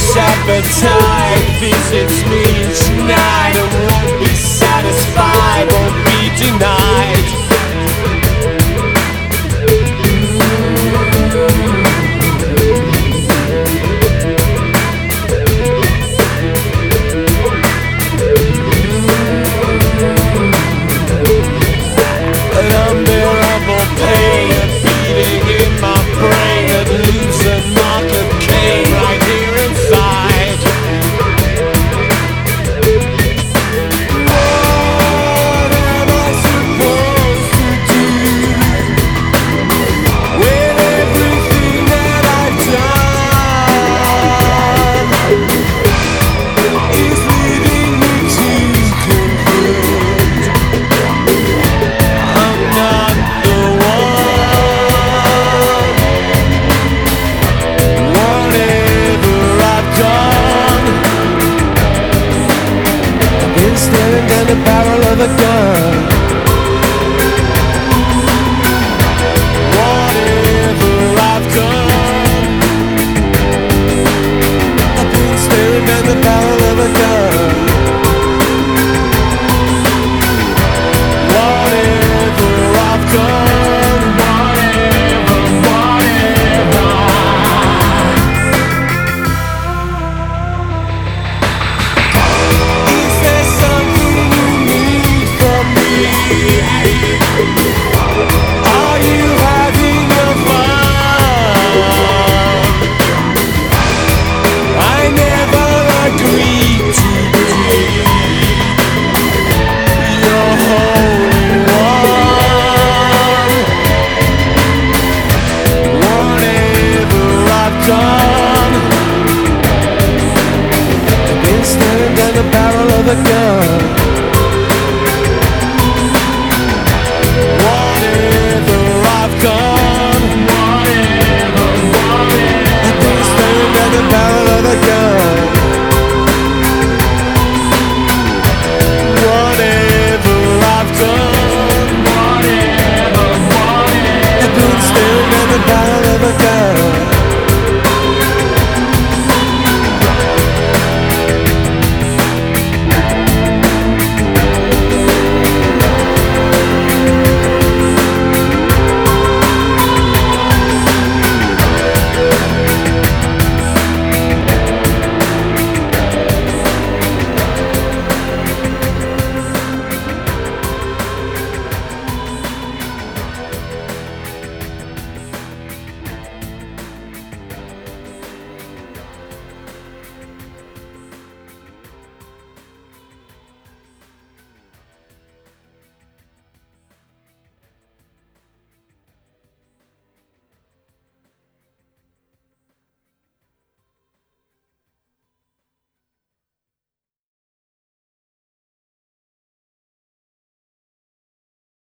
appetite visits me each night and won't be satisfied, won't be denied. An unbearable pain, a beating in my brain that leaves a mark of Cain right here inside. What am I supposed to do with everything that I've done? Is leaving me to conclude I'm not the one. Whatever I've done, I've been staring down the barrel of a gun. Whatever I've done, I've been staring down the barrel of a gun. Whatever I've done, whatever. Is there something you need from me? Are you having your fun? I never agreed to be your holy one. Whatever I've done, I've been staring down the barrel